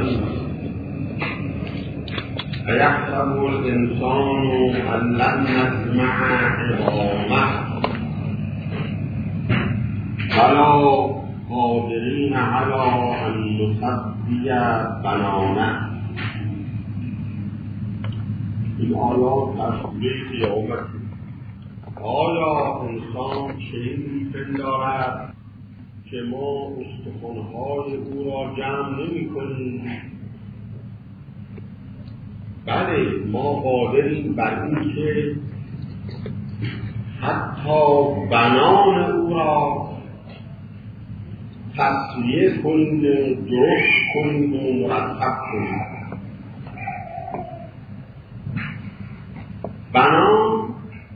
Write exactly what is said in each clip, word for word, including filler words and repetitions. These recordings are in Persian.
أيحسب الإنسان أن لن نجمع عظامه بلى قادرین علی أن نسوی بنانه. این آیات در سوره قیامت. آیا انسان چنین می‌پندارد که ما استخوان‌های او را جمع نمی‌کنیم؟ بله، ما قادریم بر این که حتی بنان او را تصویه کنیم، درست کنیم و مرتب کنیم. بنان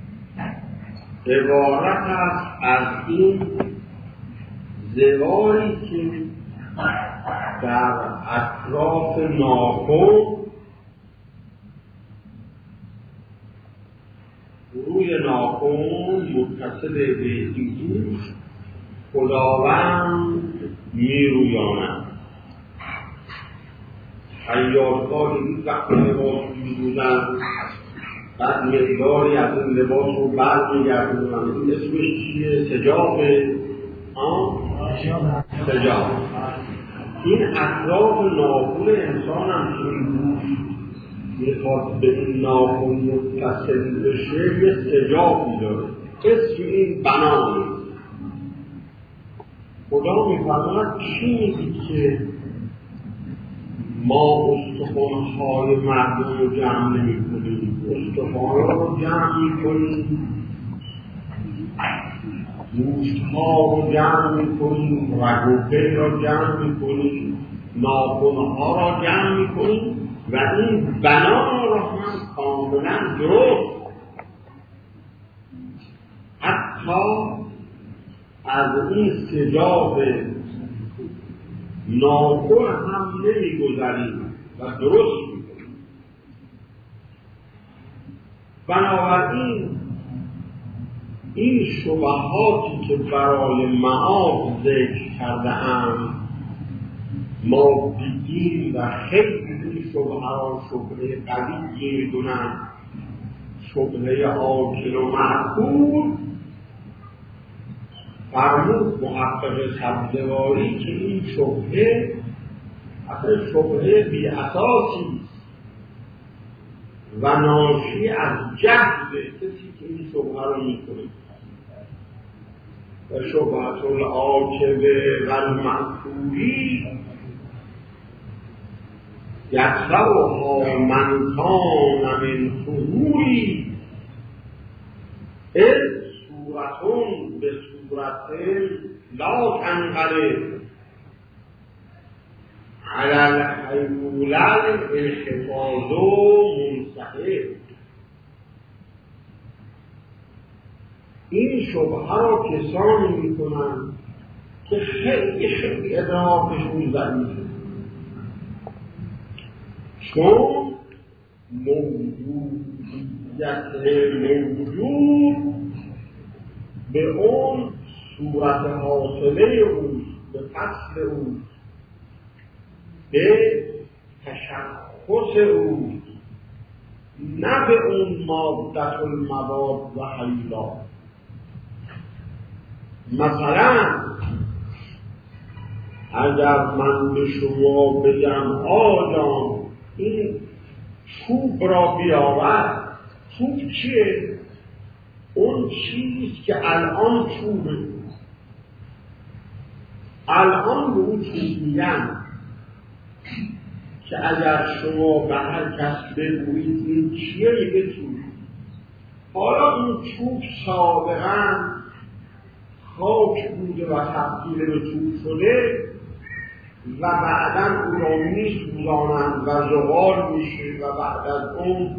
عبارت است از این زواری که در اطراف ناخن روی ناخن متصل به این خداوند می رویاند. خیاط‌ها این وقت لباس می دوزند، بعد مقداری از این لباس رو بر می گردونند. این اسمش چیه؟ سجاقه؟ آن؟ سجاق. این اطراف ناخن انسان هم که این روش میخواد به این ناخن متصل بشه یه سجاقی داره، اسم این بنانه. خدا میفرماید چی میگی که ما استخوان‌های مردم رو جمع نمی کنیم؟ استخوان‌ها رو جمع می کنیم، گوشت‌ها رو جمع می کنیم، رگ و پی را جمع می کنیم، ناخن‌ها را جمع می کنیم و این بنا را هم کاملا درست، حتی از این سجاق ناخن هم نمی گذاریم و درست می کنیم. بنابراین این شبهاتی که برای معاد ذکر کرده ام ما دیدیم و خیلی این شبهه را شبهه قوی می دونن، شبهه عاقل و معقول. فرمود محقق سبزواری که این شبهه اصلا شبهه بی اساسی و ناشی از جهل کسی که این شبهه را میکنه. و شبهه العاقبه و المعقولی یطلبها من کان من ظهوری اذ صورتون به صورتين لا تنقلب على الحيولان انحفاظ منسحب. این شبهه را کسانی میکنند که خیلی خیلی ادراکشون ضعیفه، چون موجودیت موجود به اون صورت حاصله اوست، به فصل اوست، به تشخص اوست، نه به اون مادت المواد و حیلات. مثلا اگر من به شما بگم آجان این چوب را بیاور، چوب چیه؟ اون چیزی که الان چوبه، الان به اون چوب میگن که اگر شما به هر کس بگویید این چیه میگه چوب. حالا این چوب سابقا خاک بوده و تبدیل به چوب شده و بعدا او را میسوزانند و زغال میشه و بعد از اون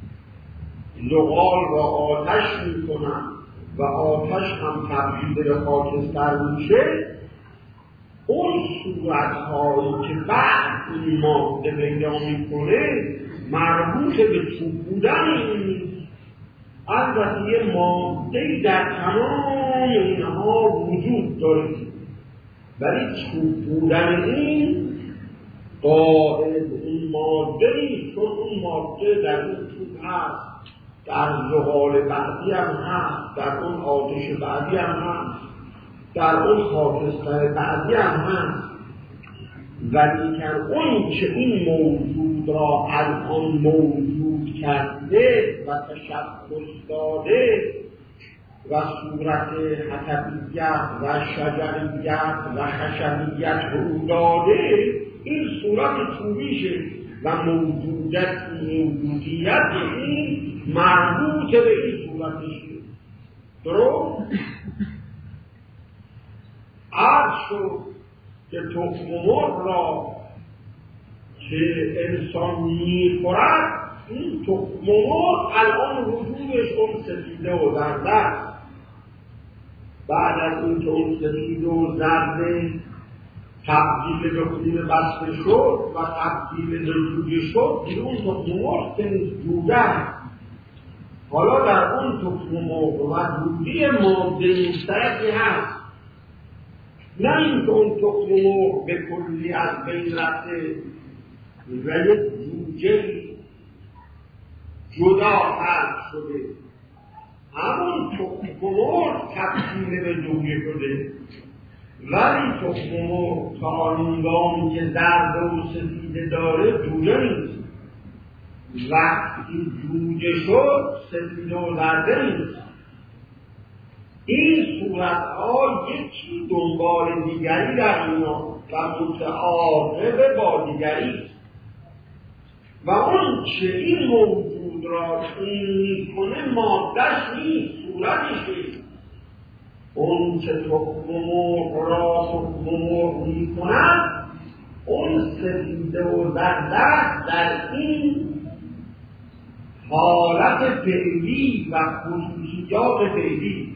زغال را آتش میکنن و آتش هم تبدیل به خاکستر میشه. اون صورتهایی که بعد این ماده پیدا میکنه مربوط به چوب بودن این نیست. البته یه ماده‌ای در تمام اینها وجود داره، ولی چوب بودن این قائل اون ماده نیست، چون اون ماده در اون توپ هست، در زغال بعدی هم هست، در اون آتش بعدی هم هست، در اون خاکستر بعدی هم هست. ولیکن اون که این موجود را الان موجود کرده و تشخص داده و صورت حطبیت و شجریت و خشبیت رو داده، این صورت طوریشه و موجودیت موجودیت این مربوط به این صورتشه. درست؟ عرض شد که تخم مرغ را که انسان میخورد، این تخم مرغ الان وجودش اون سفیده و زرده است. بعد از این که اون سفیده و زرده تبدیل به خون بسته شد و تبدیل به جوجه شد، دیگه اون تخم مرغ که جوجه است. حالا در اون تخم مرغ و جوجه ماده مشترکی هست، نه اینکه اون تخم مرغ به کلی از بین رفته و یک جوجه جدا فرد شده، همون تخم مرغ تبدیل به جوجه شده. ولی تخم مرغ تا هنگامی که زرد و سفیده داره جوجه نیست، وقتی جوجه شد سفیده و زرده نیست. این صورتها یکی دنبال دیگری در اینا و متعاقب با دیگری است. و اون چه این موجود را این میکنه مادهش نیست، صورتشه. اون که تخم مرغ را تخم مرغ میکند، اون سفیده و زرده در این حالت فعلی و خصوصیات فعلی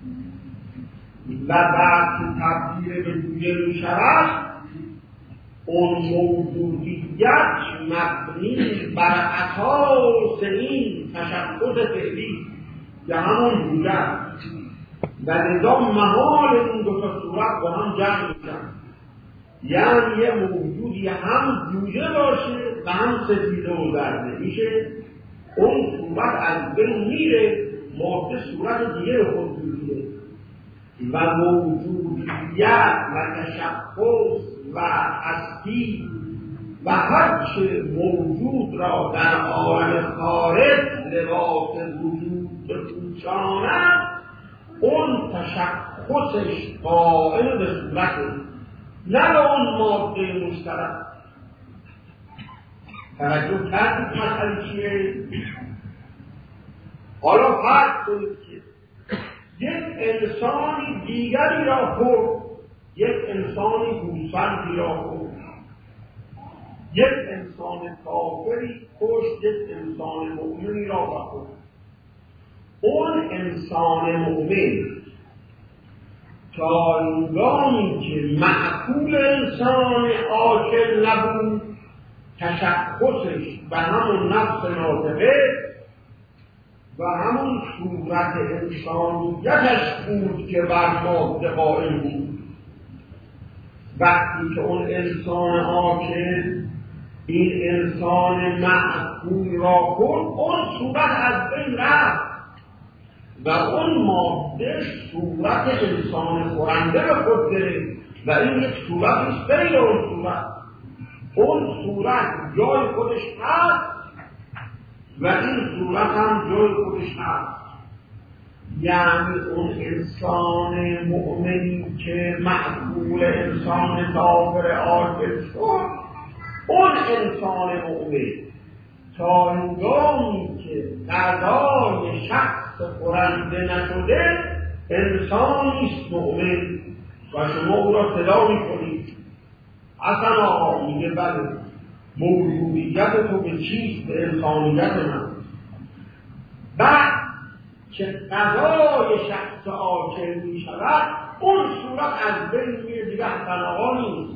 و بعد که تبدیل به جوجه می شود، اون موجودیت مبنی بر اساس این تشخص فعلی که همون جوجه است و لذا محال این دو تا صورت با هم جمع میشن. یعنی یه موجودی هم جوجه باشه و هم سفیده و زرده میشه، اون صورت از بین میره، ماده صورت دیگه خود میگیره و موجودیت و تشخص و هستی و هرچه موجود را در عالم خارج لباس وجود بپوشاند، اون تشخصش قائل به صورته، نه به اون ماده مشترک. توجه کردید مسئله چیه؟ حالا فرض کنید که یک انسانی دیگری را خورد، یک انسانی گوسفندی را خورد، یک انسان کافری کشت یک انسان مؤمنی را خورد. اون انسان مؤمن تا هنگامی که معقول انسان عاقل نبود، تشخصش به همون نفس ناطقه و همون صورت انسانیتش بود که بر ماده قائل بود. وقتی که اون انسان عاقل این انسان معقول را خورد، اون صورت از بین رفت و اون ماده صورت انسان خورنده به خود گرفت و این یک صورت است غیر اون صورت. اون صورت جای خودش هست و این صورت هم جای خودش هست. یعنی اون انسان مؤمنی که معقول انسان کافر عاقل شد، اون انسان مؤمن تا هنگامی که غذای شخص خورنده نشده انسانیست مؤمن و شما او را صدا میکنید. اصلا آقا میگه بله موجودیت تو به چیست؟ به انسانیت من. بعد که غذای شخص عاقل می شود اون صورت از بین میره، دیگه اصلا آقا نیست.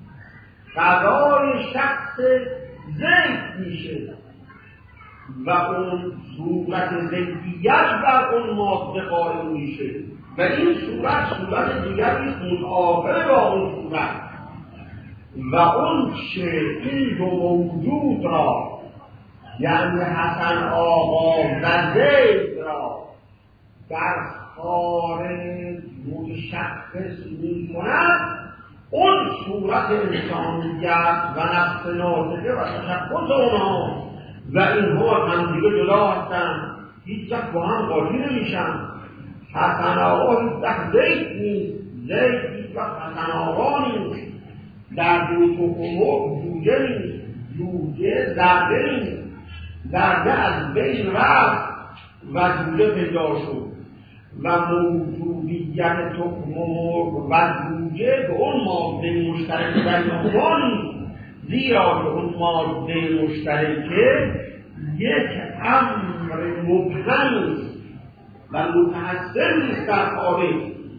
غذای شخص زید میشه و اون صورت زیدیت بر اون ماده قائم میشه و این صورت صورت دیگری است متعاقب با اون صورت. و اون چه این دو موجود را یعنی حسن آقا و زید را در خارج متشخص می کند، اون صورت انسانیت و نفس ناطقه و تشخص اونها و اینها هم دیگه جدا هستن، هیچ وقت با هم قاطی نمیشن. حسن آقا هیچ وقت زید نیست، زید هیچ وقت حسن آقا نیست. در دو تخمه جوجه نیست، جوجه ذره نیست. ذره از بین رفت و جوجه پیدا شد و موجودیت تخم مرغ و جوجه به اون ماده مشترک بینهما نیست، زیرا که اون ماده مشترکه یک امر مبهم است و متحصل نیست در خارج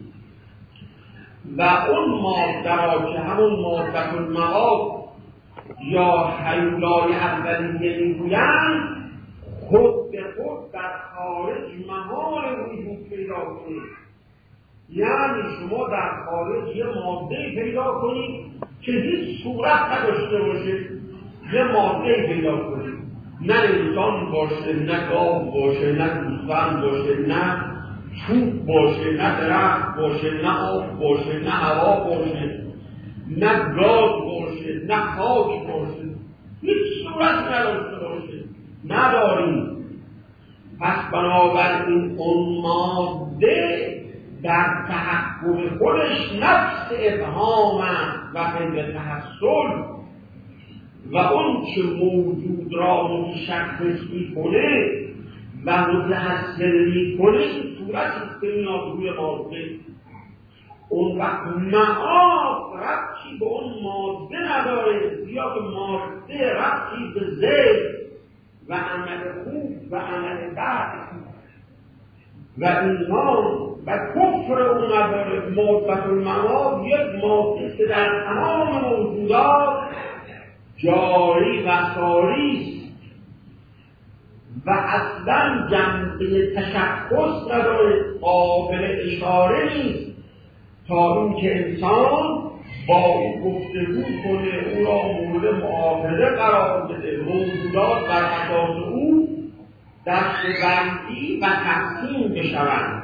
و اون ماده را که همون ماده المواد یا هیولای اولیه میگویند خود به خود در خارج محال وجود پیدا کنید. یعنی شما در خارج یه ماده پیدا کنید که هیچ صورت نداشته باشه، یه ماده پیدا کنید، نه انسان باشه، نه گاو باشه، نه گوسفند باشه، نه چوب باشه، نه درخت باشه، نه آب باشه، نه هوا باشه، نه گاز باشه، نه خاک باشه، هیچ صورت نداشته باشه، نداریم. پس بنابراین اون ماده در تحقق خودش نفس ابهام و غیر تحصل و اون که موجود را متشخص میکنه و متحصل میکنه این صورتی که میاد روی ماده. اون وقت معاد ربطی به اون ماده نداره، یا که ماده ربطی به زید و عمل خوب و عمل بد و ایمان و کفر اون نداره. مادت المعاد یک ماده که در تمام موجودات جاری و ساری است و اصلا جنبه تشخص نداره، قابل اشاره نیست تا اینکه انسان با او گفتگو کنه، او را مورد معاهده قرار بده، موجودات بر اساس او دسته‌بندی و تقسیم بشوند.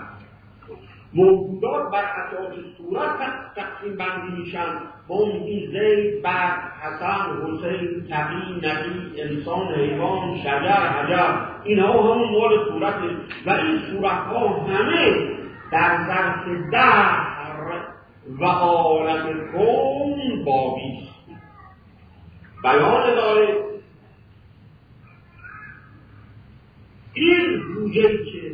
موجودات بر اساس صورت تقسیم بندی میشن. ما میگیم زید، بعد حسن، حسین، تقی، نبی، انسان، حیوان، شجر، حجر، اینها همون مال صورته و این صورتها همه در ظرف دهر و عالم کون باقی است. بیان داره این جوجه‌ای که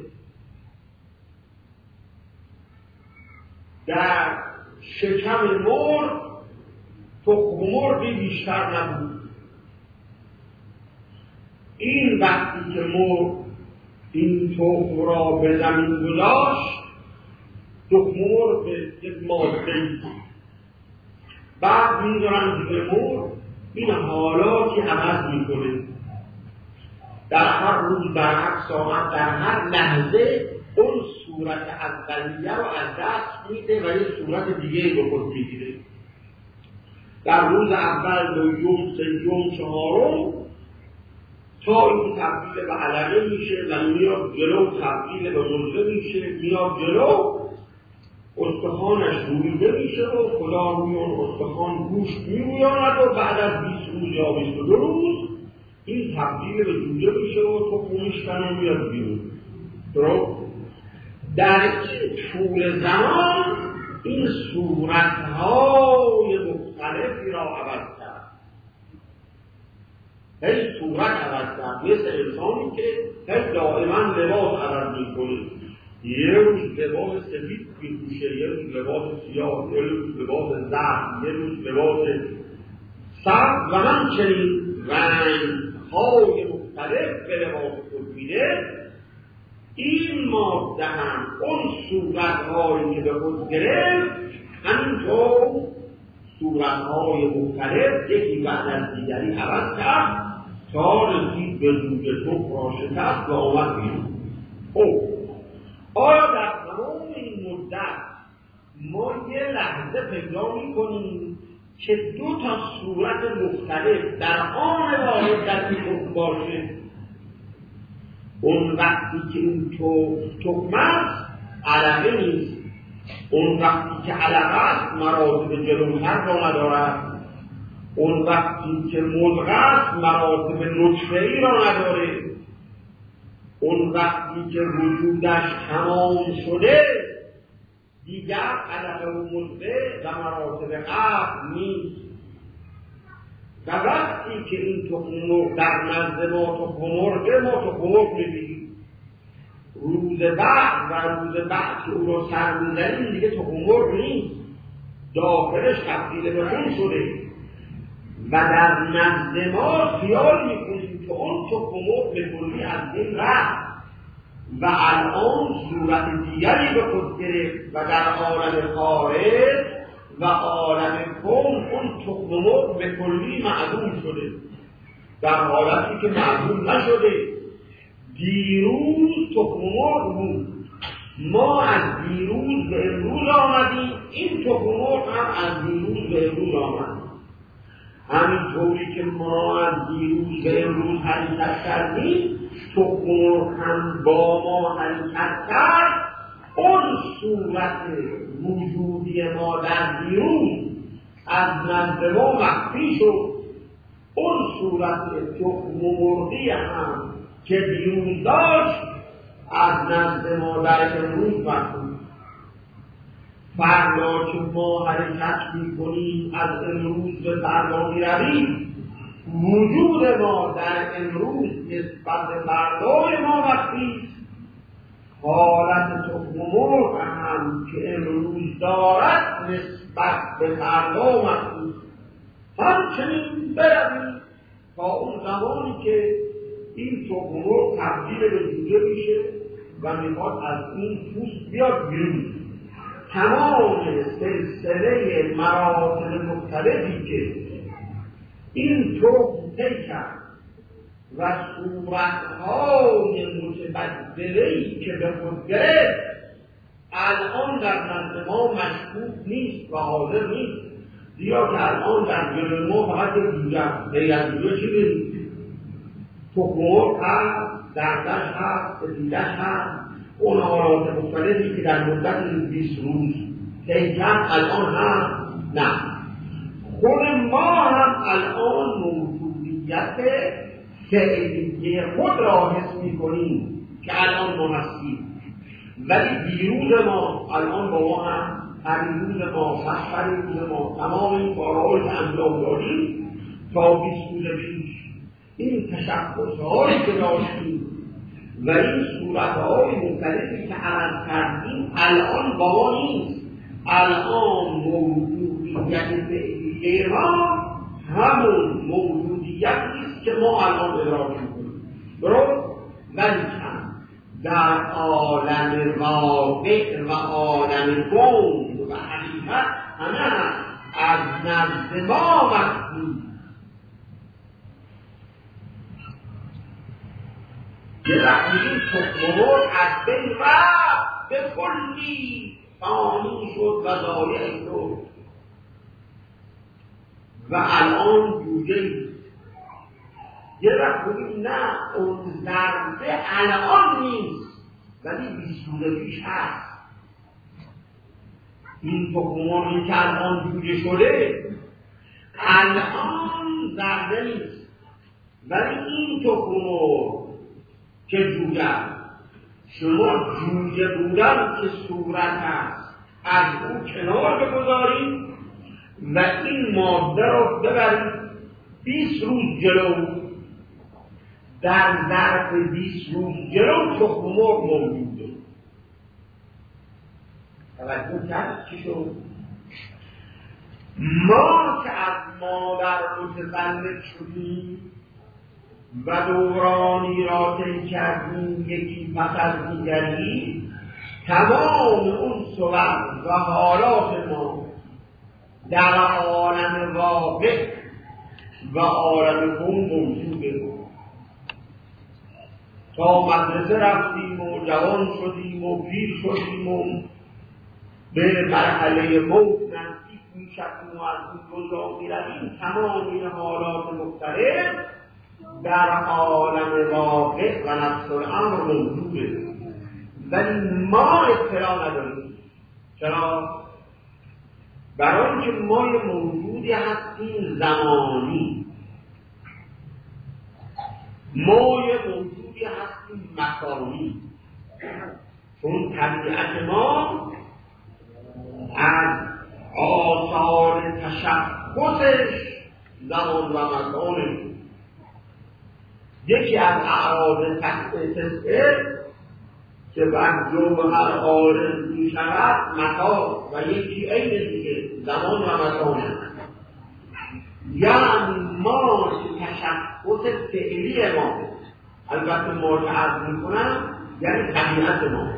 در شکم مرغ تخم مرغی بیشتر نبود. این وقتی که مرغ این تخم را به زمین گذاشت، تخم مرغ یک ماده بعد میذارن دیگه مرغ این حالاتی عوض میکنه، در هر روز، در هر ساعت، در هر لحظه اون صورت اولیه رو از دست میده و یه صورت دیگه به خود میگیره. در روز اول، دوم، سوم، چهارم تا این تبدیل به علقه میشه و میاد جلو، تبدیل به مزه میشه، میاد جلو، استخوانش رویده میشه و خدا روی اون استخوان گوشت میرویاند و بعد از بیست روز یا بیست و دو روز این تبدیل به جوجه میشه و تخم میشکنه و میاد بیرون. درست؟ در این طول زمان این صورتهای مختلفی را عوض کرد. هی صورت عوض کرد، مثل انسانی که هی دائما لباس عوض میکنه. یه روز لباس سفید میپوشه، یه روز لباس سیاه، یه روز لباس زرد، یه روز لباس سرد و همچنین رنگ‌های مختلف به لباس خود میده. این ماده هم اون صورت‌هایی که به خود گرفت همینطور صورت‌های مختلف یکی بعد از دیگری عوض کرد تا رسید به جوجه تخم را شکست و آمد بیرون. خب آیا در تمام این مدت ما یه لحظه پیدا می‌کنیم که دو تا صورت مختلف در آن وارد در این حکم باشه. اون وقتی که این تخم است علقه نیست، اون وقتی که علقه است مراتب جلوتر را ندارد، اون وقتی که مضغه است مراتب نطفه ای را نداره، اون وقتی که وجودش تمام شده دیگر علقه و مضغه و مراتب قبل نیست. و وقتی که این تخم مرغ در نزد ما تخم مرغه ما تخم مرغ می‌بینیم، روز بعد و روز بعد که او رو سر می‌زنیم دیگه تخم مرغ نیست، داخلش تبدیل به خون شده و در نزد ما خیال می‌کنیم که اون تخم مرغ به کلی از این رفت و الان صورت دیگری به خود گرفت و در عالم خارج و عالم کون اون تخم مرغ به کلی معدوم شده، در حالتی که معدوم نشده. دیروز تخم مرغ بود، ما از دیروز به امروز آمدیم، این تخم مرغ هم از دیروز به امروز آمد. همینطوری که ما از دیروز به امروز حرکت کردیم، تخم مرغ هم با ما حرکت کرد. اون صورت وجودی ما در دیروز از نزد ما مخفی شد، اون صورت تخم مرغی هم که دیروز داشت از نزد ما در امروز مخفی. فردا که ما حرکت می‌کنیم از امروز به فردا می‌رویم، وجود ما در امروز نسبت به فردای ما مخفی. حالت تخم مرغ هم که امروز دارد نسبت به فردا مخفی. همچنین برویم تا اون زمانی که این تخم مرغ تبدیل به جوجه میشه و میخواد از این پوست بیاد بیرون. تمام سلسله مراتب مختلفی که این تخم طی کرد و صورتهای متبدله‌ای که به خود گرفت الان در نزد ما مشکوک نیست و حاضر نیست، زیرا که الان در جلوی ما فقط جوجه است. غیر از جوجه چی برید؟ تخم مرغ هست، دردش هست، سفیدش هست، اون حالات مختلفی که در مدت بیست روز طی کرد الان هم نه. خود ما هم الان موجودیت فعلیه خود را حس می‌کنیم که الان ما هستیم، ولی دیروز ما الان با ما هم پریروز ما پس‌پریروز ما تمام این کارهایی که انجام دادیم تا بیست روز پیش، این تشخص‌هایی که داشتیم و این صورت‌های مختلفی که عمل کردیم الان با ما نیست. الان موجودیت فعلیه ما همون موجودیت نیست که ما الان ادراک می‌کنیم. درست؟ ولی در عالم واقع و عالم کون و حقیقت همه از نزد ما مخفی. یه وقتی این تخم مرغ از بین رفت به کلی فانی شد و ضایع شد و الان جوجه. یه وقت بگیم نه اون ضربه الان نیست ولی بیست روز پیش هست. این تخم مرغی که الان جوجه شده الان ضربه نیست، ولی این تخم مرغ که جوجه است، شما جوجه بودن که صورت هست از او کنار بگذارید و این ماده رو ببرید بیست روز جلو. در ظرف بیست روز جلو تخم مرغ موجوده. توجه کرد چی شد؟ ما که از مادر متولد شدیم و دورانی را طی کردیم یکی پس از دیگری، تمام اون صور و حالات ما در عالم واقع و عالم کون موجوده. تا مدرسه رفتیم و جوان شدیم و پیر شدیم و به مرحله موت نزدیک پیش از این و از این جزا میرویم تمام این حالات مختلف در عالم واقع و نفس الامر موجوده، ولی ما اطلاع نداریم. چرا؟ برای اینکه ما یه موجودی هستیم زمانی، ما یه موجودی هستیم مکانی، چون طبیعت ما از آثار تشخصش زمان و مکانه. یکی از اعراض تسعه که بر جوهر عارض می شود مکان و یکی عین دیگه زمان و مکانه. یعنی ما تشخص فعلی ما، البته ما که عرض می کنم یعنی طبیعت ما،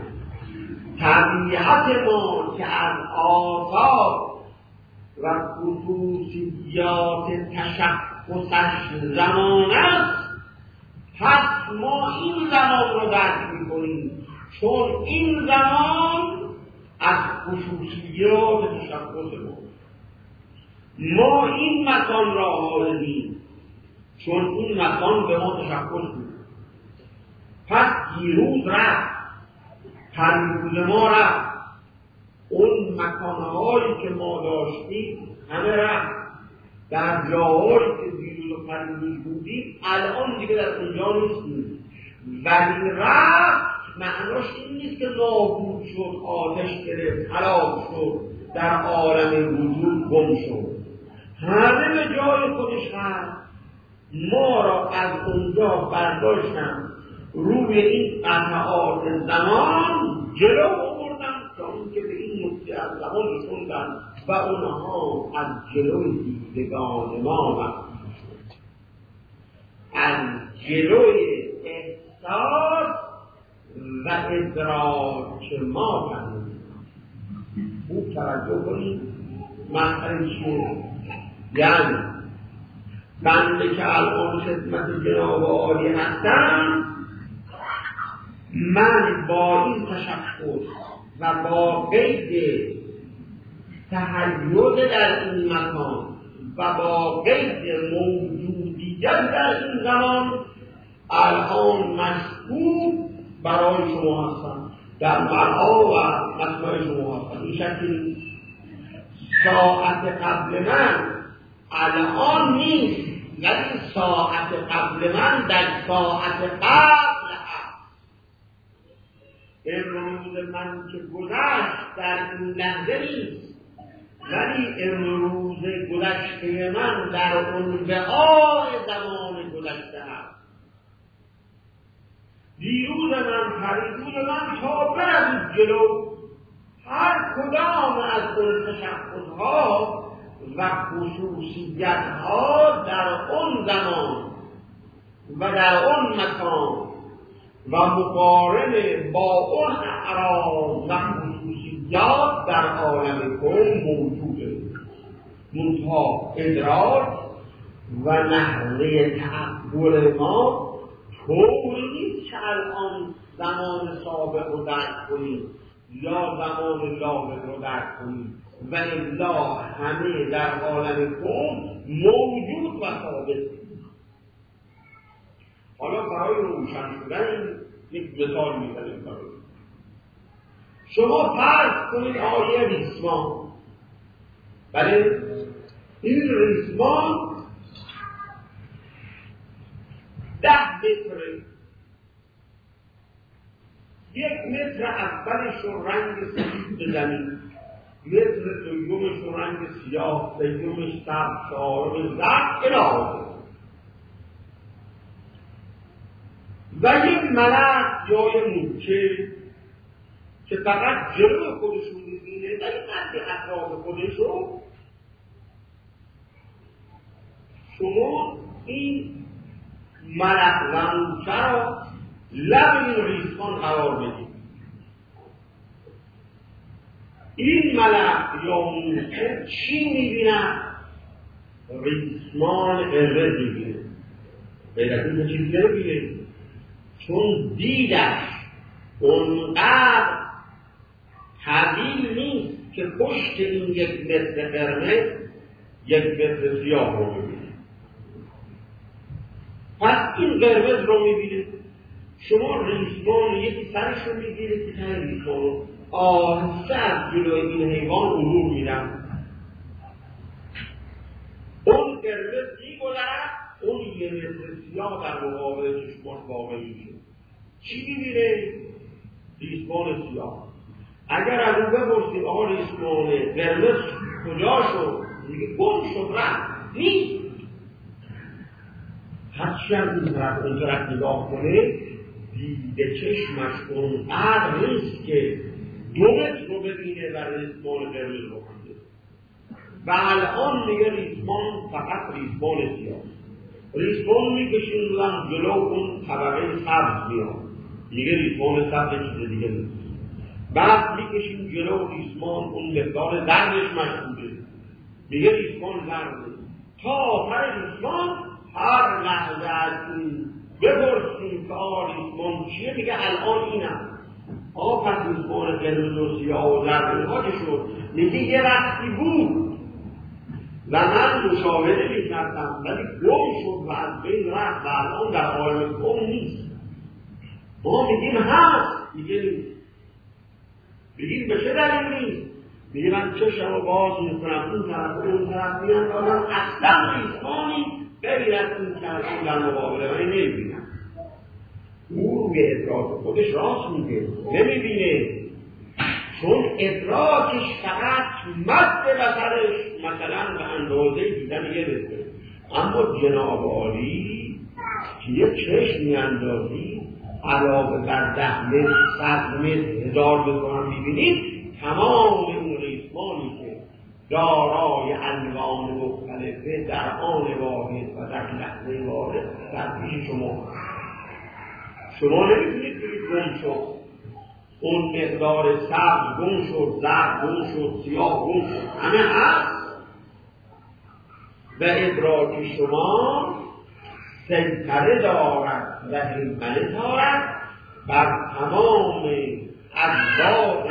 طبیعت ما که از آثار و خصوصیات تشخصش زمان است، پس ما این زمان رو درک می‌کنیم، چون این زمان از خصوصیات تشخص ما. ما این مکان را حاضریم، چون این مکان به ما تشخص بود. پس دیروز رفت، پریروز ما رفت، اون مکانهایی که ما داشتیم همه رفت. در جاهایی که دیروز و پریروز بودیم الان دیگه در اونجا نیستیم، ولی رفت معناش این نیست که نابود شد، آتش گرفت، هلاک شد، در عالم وجود گم شد. همه به جای خودش هست. ما را از اونجا برداشتن روی این قطعات زمان جلو آوردن تا اینکه به این نقطه از زمان رسوندن و اونها از جلوی دیدگان ما مخفی شد، از جلوی احساس و ادراک ما کنید. خوب توجه کنید مسئله چیه؟ یعنی بنده که الان خدمت جناب عالی هستم، من با این تشخص و با قید تحیز در این مکان و با قید موجودیت در این زمان الان مشکوک برای شما هستم، در مرعا و مطمع شما هستم. این شکل ساعت قبل من الان نیست، ولی ساعت قبل من در ساعت قبل هست. امروز من که گذشت در این لحظه نیست، ولی امروز گذشته من در اون بهای زمان گذشته هست. دیروز من، پریروز من تا برد جلو، هر کدام از اون تشخصها و خصوصیتها در اون زمان و در اون مکان و مقارن با اون اعراض و خصوصیات در عالم کون موجوده. منتها ادراک و نحوه تعبیر ما طوری نیست که الان زمان سابق رو درک کنیم یا زمان لاحق رو درک کنیم، و الا همه در عالم کون موجود و ثابت. حالا برای روشن شدن یک مثال میزنیم. شما فرض کنید آیه ریسمان، بله این ریسمان ده متره، یک متر اولش رو رنگ سفید بزنید، متر دومش رو رنگ سیاه، سومش سبز، چهارم زرد الی و یک ملک یا یک موچه که فقط جلو خودشون میبینه ولی قد اطراف خودش رو، شما این ملک و موچه را لب این ریسمان قرار بدید. این ملک یا موچه چی میبینه؟ ریسمان اره میبینه، غیر از این چیزی نمیبینه، چون دیدش اونقدر طویل نیست که پشت این یک متر قرمز یک متر سیاه رو میبینید. پس این قرمز رو میبینید، شما ریسمان یکی سرش رو میگیرید که تن ریسمان رو آهسته از جلوی این حیوان عبور میدن. اون قرمز میگذرد، اون یه متر سیاه در مقابل چشمان واقع میشه. چی میبینه؟ ریسمان سیاه. اگر از اون بپرسید آقا ریسمان قرمز کجا شد؟ میگه گم شد، رفت، نیست. هرچی هم این طرف اون طرف نگاه کنه، دیده چشمش اونقدر نیست که دو متر رو ببینه و ریسمان قرمز رو کنده. و الان دیگه ریسمان فقط ریسمان سیاه. ریسمان میکشیم و جلو اون طبقه سبز میاد، دیگه ریسمان سبز چیز دیگه نیست. بعد میکشیم جلو ریسمان اون مقدار زردش مشهوده، دیگه ریسمان زرده. تا آخر ریسمان هر لحظه از این بپرسیم که آقا ریسمان چیه، میگه الان اینم. آقا پس ریسمان قرمز و سیاه و زرد اینها چه شد؟ میگه یه وقتی بود و من مشاهده میکردم ولی گم شد و از بین رفت و الان در عالم گم نیست. ما میگیم هست، میگه نیست. بگیم به چه دلیل نیست؟ میگه من چشم رو باز میکنم اون طرف اون طرف میرم و من اصلا ریسمانی ببیرد این طرف در مقابله من نمیبینم. او روی ادراک خودش راست میگه، نمیبینه، چون ادراکش فقط مد بسرش مثلا به اندازه دیدن یه بسره. اما جناب عالی که یه چشم میاندازی علاوه بر ده متر، صد متر، هزار متر هم میبینید، تمام اون ریسمانی که دارای الوان مختلفه در آن واحد و در لحظه واحد در پیش شما شما نمیتونید بگید گم شد، اون مقدار سبز گم شد، زرد گم شد، سیاه گم شد، همه هست و ادراک شما سیطره دارد و هیمنه دارد بر تمام اجزاء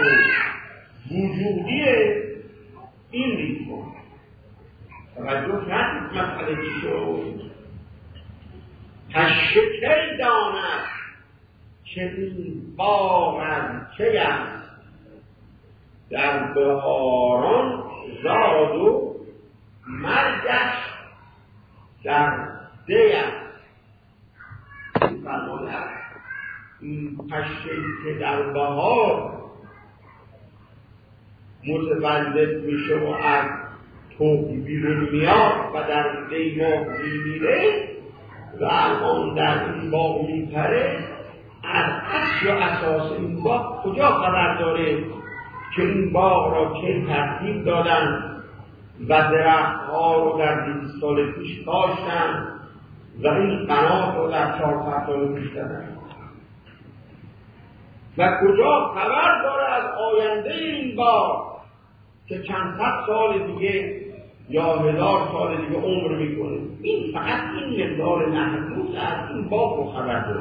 وجودی این ریسمان. توجه کردید مسئله چی شد؟ تشکر داند که این باغ از چه است، در بهاران زاد و مرگش در دی است. این فرمانده است این پشه که در بهار متولد میشه و از توقی بیرون میاد و در دی ماه میمیره و الان در این باغ میپره، از اصل و اساس این باغ کجا خبر داره که این باغ را که ترتیب دادن و درخت ها رو در دویست سال پیش کاشتن و این قنات رو در چهارصد سال پیش دادن و کجا خبر داره از آینده این باغ که چند صد سال دیگه یا هزار سال دیگه عمر میکنه. این فقط این مقدار محدود از این باغ رو خبر داره.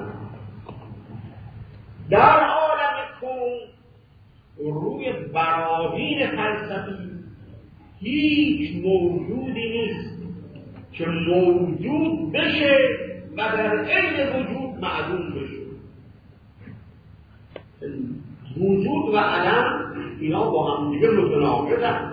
در عالم کون روی براهین فلسفی هیچ موجودی نیست که موجود بشه و در عین وجود معدوم بشه. وجود و عدم اینا با هم دیگه متناقضن.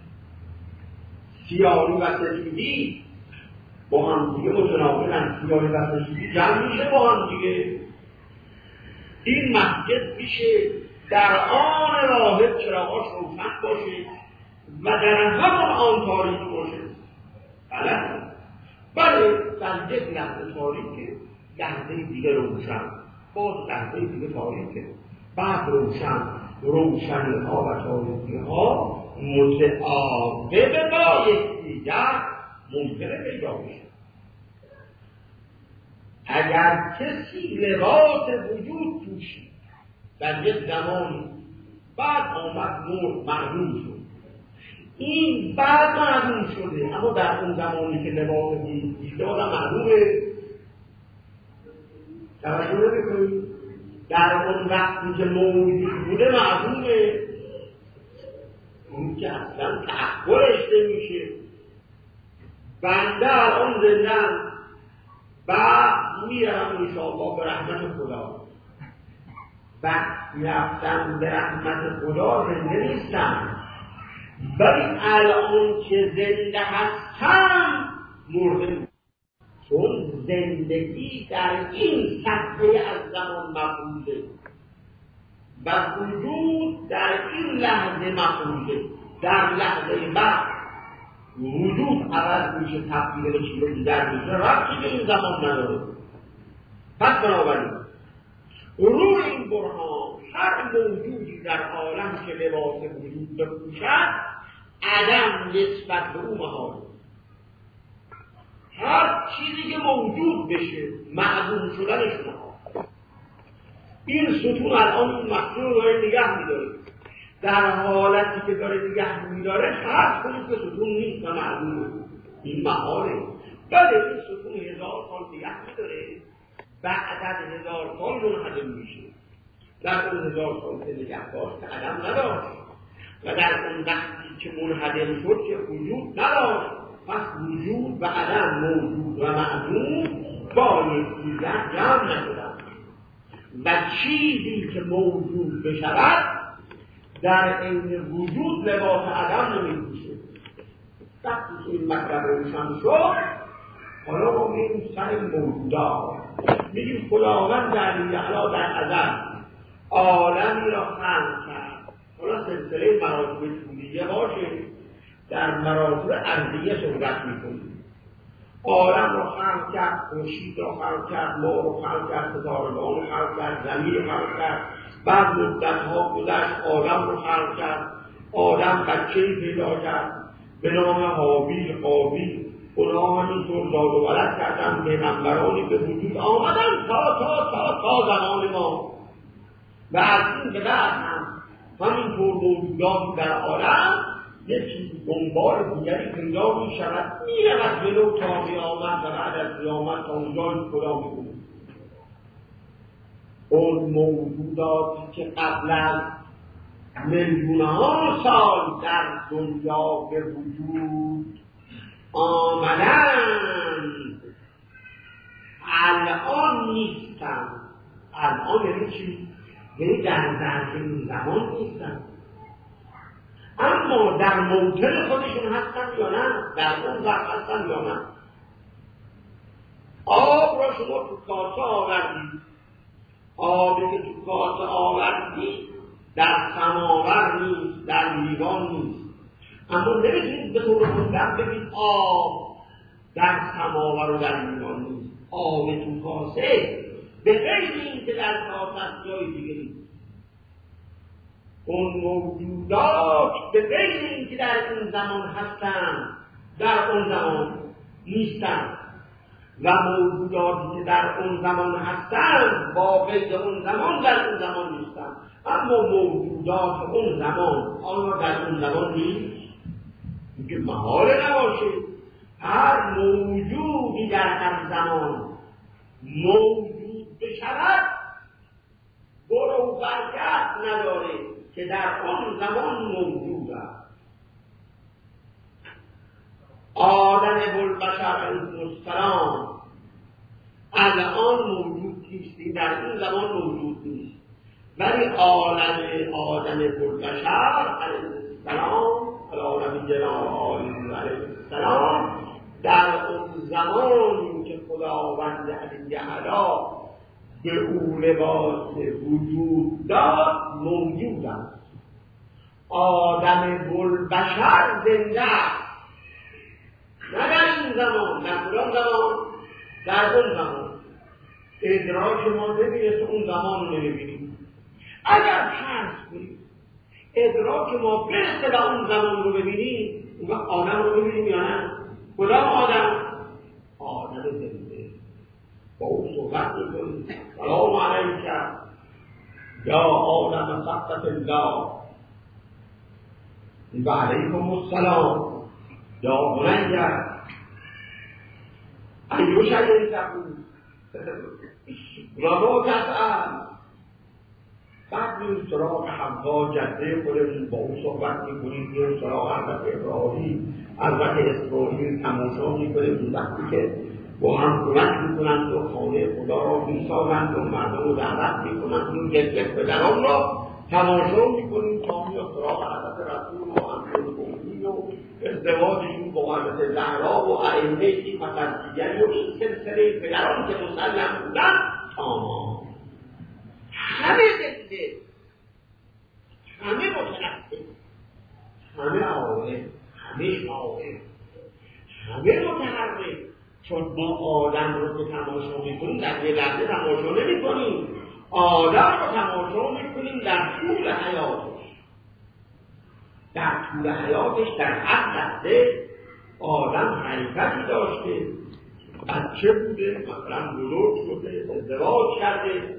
سیاهی و سفیدی با هم دیگه متناقضن. سیاهی و سفیدی جمع میشه با هم دیگه. این مسجد میشه در آن واحد چراغاش روشن باشه و در همان آن تاریک باشه. بله بله در یک لحظه تاریکه، لحظه دیگه روشن، باز لحظه دیگه تاریکه، بعد روشن. روشنی ها و تاریکی ها متعاقب با یکدیگر ممکنه پیدا بشه. اگر کسی لباس وجود پوشید در یک زمانی، بعد آمد مرد معلوم شد، این بعد معلوم شده، اما در اون زمانی که لباس وجود دیده آدم معلومه. توجه نمی‌کنید؟ در اون وقتی که موجود بوده معلومه. اون که اصلا تحولش نمیشه. بنده الان زندم و میرم انشاءالله به رحمت خدا. وقتی رفتم به رحمت خدا زنده نیستم، ولی الان که زنده هستم مرده، چون زندگی در این صفحه از زمان مفروضه و وجود در این لحظه مفروضه. در لحظه بعد وجود عوض میشه، تبدیل به چیز دیگر میشه، ربطی به این زمان نداره. پس بنابراین روی این برهان هر موجودی در عالم که لباس وجود بپوشد عدم نسبت به او محال. هر چیزی که موجود بشه معدوم شدنش محال. این ستون الان این مخزون رو داره نگه میداره، در حالتی که داره نگه میداره فرض کنید که ستون نیست و معدومه، این محاله. بعد این ستون هزار سال نگه میداره، بعد از هزار سال منهدم میشه. در اون هزار سال که نگه داشت که عدم نداشت و در اون وقتی که منهدم شد که وجود نداشت. پس وجود و عدم، موجود و معدوم با یکدیگر جمع نشدن و چیزی که موجود بشود در این وجود لباس عدم نمیپوشه. وقتی که این مطلب روشن شد، حالا ما میگیم سر موجودات، میگیم خداوند جل جلاله در ازل عالمی را خلق کرد. حالا سلسله مراتب طولیه باشه، در مراتب ارضیه صحبت میکنیم. عالم را خلق کرد، خورشید را خلق کرد، ماه را خلق کرد، ستارگان را خلق کرد، زمین را خلق کرد. بعد مدتها گذشت، آدم را خلق کرد. آدم بچه‌ای پیدا کرد به نام هابیل قابیل. اونها همینطور زاد و ولد کردن، پیغمبرانی به وجود آمدن تا تا تا تا زمان ما. و از این به بعد هم همینطور موجودات در عالم یکی دنبال دیگری پیدا می شود، می رود جلو تا قیامت و بعد از قیامت تا اونجایی خدا می کنه. اون موجوداتی که قبل از میلیونها سال در دنیا به وجود آمدند الان نیستن. الان یعنی چی؟ یعنی در ظرف این زمان نیستن، اما در موطن خودشون هستن یا نه؟ در اون ظرف هستن یا نه؟ آب را شما تو کاسه آوردید، آبی که تو کاسه آوردید در سماور نیست، در لیوان نیست. اما نمیتونید به طور مطلق بگید آب در سماور و در لیوان نیست. آب تو کاسه به غیر این که در کاسه جای دیگه نیست. اون موجودات به غیر این که در این زمان هستند در اون زمان نیستند و موجوداتی که در اون زمان هستند با غیر اون زمان در اون زمان نیستند. اما موجودات اون زمان آیا در اون زمان نیست؟ میگه محال نباشه. هر موجودی در هر زمان موجود بشود برو برگرد نداره که در آن زمان موجود است. آدم بلبشر علیه السلام الان موجود نیست، در این زمان موجود نیست، ولی عالم آدم بلبشر علیه السلام عالم جلال علیه السلام در اون زمانی که خداوند علی اعلی به او لباس وجود داد موجود است. آدم بلبشر زنده است، نه در این زمان، در کدام زمان؟ در اون زمان. ادراک ما نمیرسه اون زمان رو نمیبینیم. اگر فرض کنیم ادراک ما برسه به اون زمان رو ببینیم، اون وقت آدم رو ببینیم یا نه؟ کدام آدم؟ آدم زنده. با اون صحبت میکنیم سلام علیک یا آدم صفت الله و علیکم السلام یا بنی ایو شیء تقول و ما تسأل. بعد رفتیم سراغ همتا جده خودمون، با اون صحبت میکنیم، میریم سراغ حضرت ابراهیم، حضرت اسماعیل تماشا میکنیم. اون وقتی که با هم کمک میکنند و خانه خدا را میسازند و مردم رو دعوت میکنند، این یک پدران را تماشا میکنیم تا میاد سراغ حضرت رسول و امیرالمؤمنین و ازدواجشون با حضرت زهرا و ائمه این فقط دیگری و این سلسله پدران که مسلم بودن تمام. همه زنده، همه متنفس، همه عالم، همه شاعر، همه متحرک. چون ما آدم رو که تماشا میکنیم در یه لحظه تماشا نمیکنیم، آدم رو تماشا میکنیم در طول حیاتش. در طول حیاتش در هر لحظه آدم حرکتی داشته، بچه بوده، مثلا بزرگ شده، ازدواج کرده.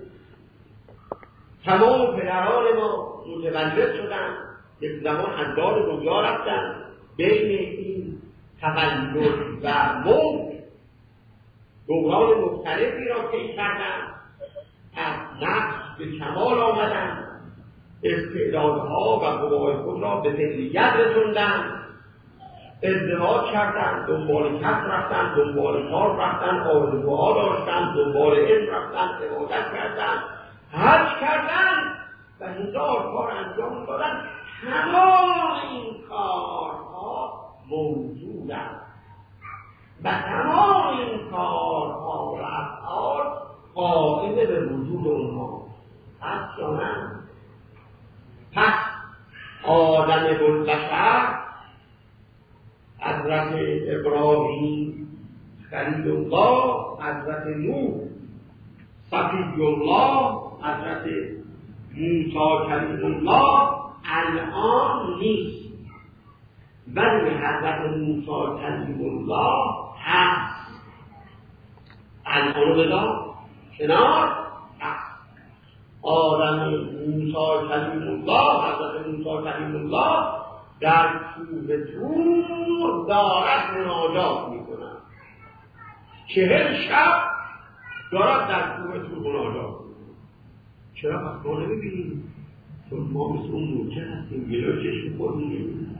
تمام پدران ما متولد شدن، یک زمان از دار دنیا رفتن. بین این تولد و موت دوران مختلفی را طی کردن، از نقص به کمال آمدن، استعدادها و قوای خود را به فعلیت رسوندن، ازدواج کردن، دنبال کسب رفتن، دنبال کار رفتن، آرزوها داشتن، دنبال علم رفتن، عبادت کردن، حج کردن و هزار کار انجام دادن. تمام این کارها موجودند و تمام این کارها و افعال قائم به وجود اونها. پس یا نه؟ پس آدم البشر، حضرت ابراهیم خلیل الله، حضرت نوح صفی الله، حضرت موسی کلیم الله الان نیست، ولی حضرت موسی کلیم الله هست. الان رو بذار کنار هست. آدم موسی کلیم الله، حضرت موسی کلیم الله در کوه طور دارد مناجات میکنند. چهل شب دارد در کوه طور مناجات میکنند. چرا پس ما نمیبینیم؟ چون ما مثل اون موچه هستیم، گلو چشم خود میبینیم.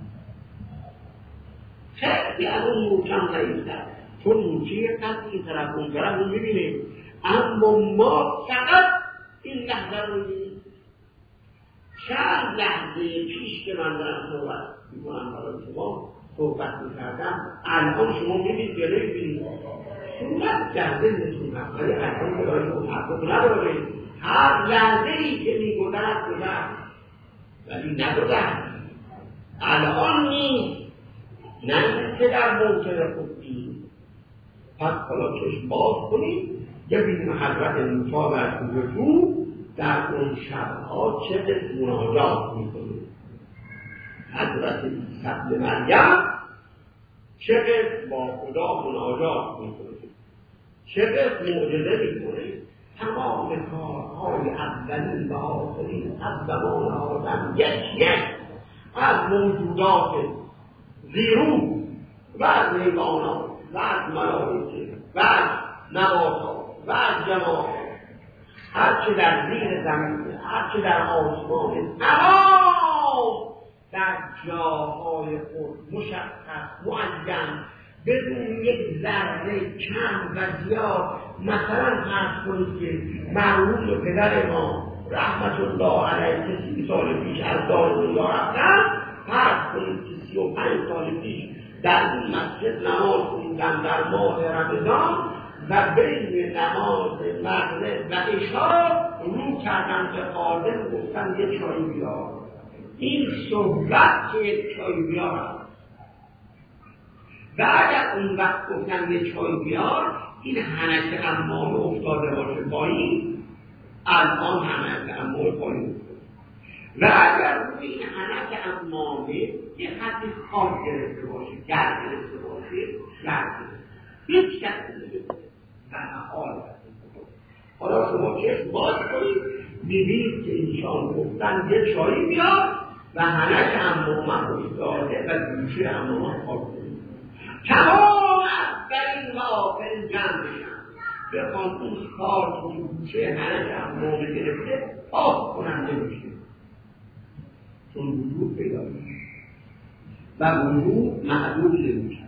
خیلی از اون موچه هم ضعیفتر، چون موچه قد این طرف اون طرف اون میبینیم، اما ما فقط این لحظه رو میبینیم. چند لحظه پیش که من دارم صحبت میکنم برای شما صحبت میکردم، الان شما میبینید یا نمیبینید؟ صورت در ذهنتون هست، ولی الان برای شما تحقیق نداره. هر لحظه ای که میگذرد گذرد، ولی نگذرد، الان نیست، نه که در موجه خودی. پس حالا چشم باز کنید ببینیم حضرت موسی و کوه در اون شبها چه قسم مناجات میکنه. حضرت عیسی ابن مریم چه قسم با خدا مناجات میکنه، چه قسم معجزه میکنه. تمام کارهای اولین و آخرین از زمان آدم یک یک، از موجودات زیرو و از حیوانات و از ملائکه و از نباتات و از جماعات، هرچه در زیر زمین، هرچه در آسمان، تمام در جاهای خود مشخص معین، بدون یک ذره کم و زیاد. مثلا فرض کنید که مرحوم پدر ما رحمت الله علیه که سی سال پیش از دار دنیا رفتن، فرض کنید که سی و پنج سال پیش در این مسجد نماز خوندن در ماه رمضان و بین نماز مغرب و عشا رو کردن به خادم گفتن یه چای بیار. این صحبت که یک چای بیار، و اگر اون وقت گفتن یه چای بیار، این حنک امامه افتاده باشه پایین، الان حنک امامه پایین افتاده، و اگر روی این حنک امامه یه خطی خاک گرفته باشه، گرد گرفته باشه، گرد گرفته هیچ کسی نمیده و محال هست. حالا شما چشم باز کنید میبینید که اینشان گفتن یه چایی بیار و حنک امامه افتاده و گوشه امامه خاک گرفته. تمام اولین و آخرین جمع بشن بخوان اون کار که گوشه حنک امامه گرفته پاک کننده بشه. اون وجود پیدا میشه و وجود محدود نمیشه.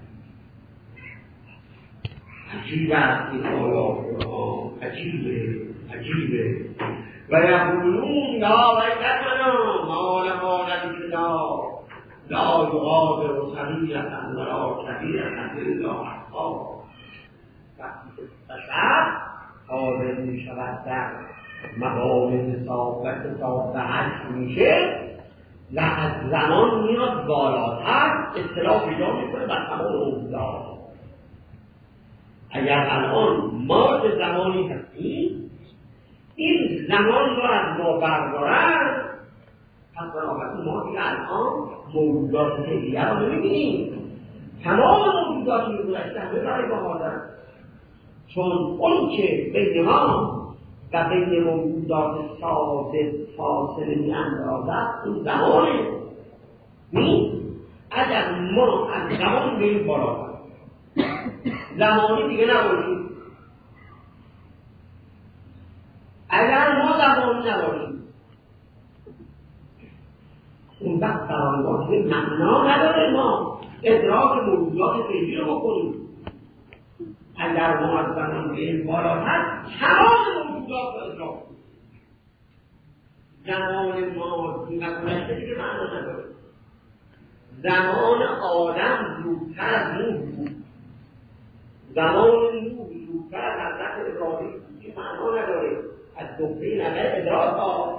عجیب است این آیات قرآن، عجیبه عجیبه. و یقولون یا ویلتنا ما لنا نبینا لا یغادر صغیرة ولا کبیرة الا احصاها. وقتی که بشر قادر می شود در مقام حسابت تا به حج میشه و از زمان میاد بالاتر اصطلاح پیدا میکنه بر تمام موجودات. اگر الان ما به زمانی هستیم این زمان رو از ما بردارن، پس بنابراین ما دیگه الان موجودات دیگر رو نمیبینیم. تمام موجودات رو گذشته همه برای با مادر، چون اون که بین ما و بین موجودات ثابت فاصله می اندازد این زمانه. نیست اگر ما از زمان بریم بالا زمانی دیگه نباشیم. اگر ما زمانی نباشیم اون وقت برای ما دیگه معنا نداره ما ادراک موجودات فعلی رو بکنیم. اگر ما از زمان بریم بالاتر تمام موجودات رو ادراک کنیم. زمان ما نکنشته دیگه معنا نداره. زمان آدم زودتر از نوح بود. زمان نوح زودتر از حضرت ابراهیم دیگه معنا نداره. از دقیق نظر ادراک ها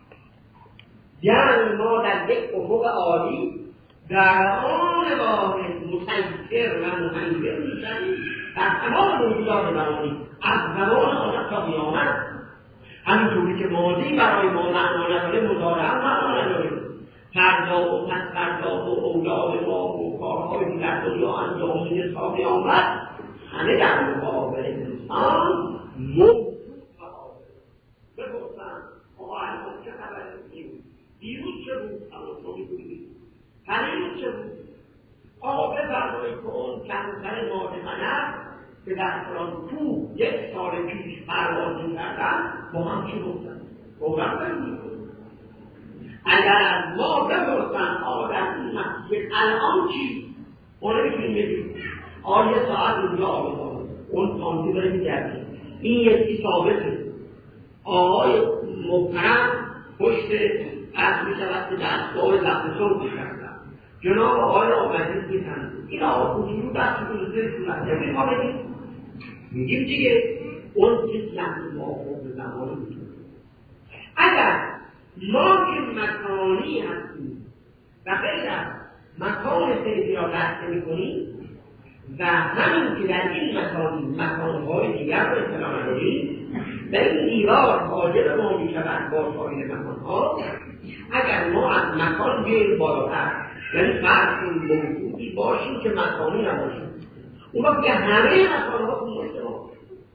یعنی ما در یک افق عالی در آن واحد مسیطر و مهیمن میشویم در تمام موجودات زمانی از زمان آدم تا قیامت. همینطوری که ماضی برای ما معنا نداره مضارع هم معنا نداره. فردا و پس فردا و اولاد ما و کارهای دیگر دنیا انجام میده تا قیامت همه در مقابل انسان موجود مقابل. بگفتم آقا الان چه خبره؟ دیروز چه بود؟ الان شما می‌گویید پریروز چه بود؟ آقا بفرمایید که اون کمتر مادمنه که در فلان کوه یک سال پیش پرواز می‌کردن با هم چه گفتن؟ گفتن بگویید اگر از ما بپرسن آقا در این مسجد الان چی؟ ما نمی‌تونیم بگیم آقا یه ساعت اونجا آقا اون تانتی داره می‌گرده این یکی ثابته. آقای محترم پشت از می‌شود که دستگاه لفظ صلح می‌کردن جناب آقای آمدید می‌کنن این آقا کوچولو دست گذاشته صورت جمعی ما بگیم میگیم دیگه اون چیز لحظه موافق به زمان می‌تونه. اگر ما که مکانی هستیم و بشر مکان سیدی را بحث می‌کنیم و همین که در این مکانی مکان‌های دیگر رو اطلاع نداریم و این دیوار حاجب ما می‌شود با سایر مکان‌ها، اگر ما از مکان بیاییم بالاتر یعنی فرض کنیم موجودی باشیم که مکانی نباشیم اون وقت که همه مکان‌ها اون مجتمع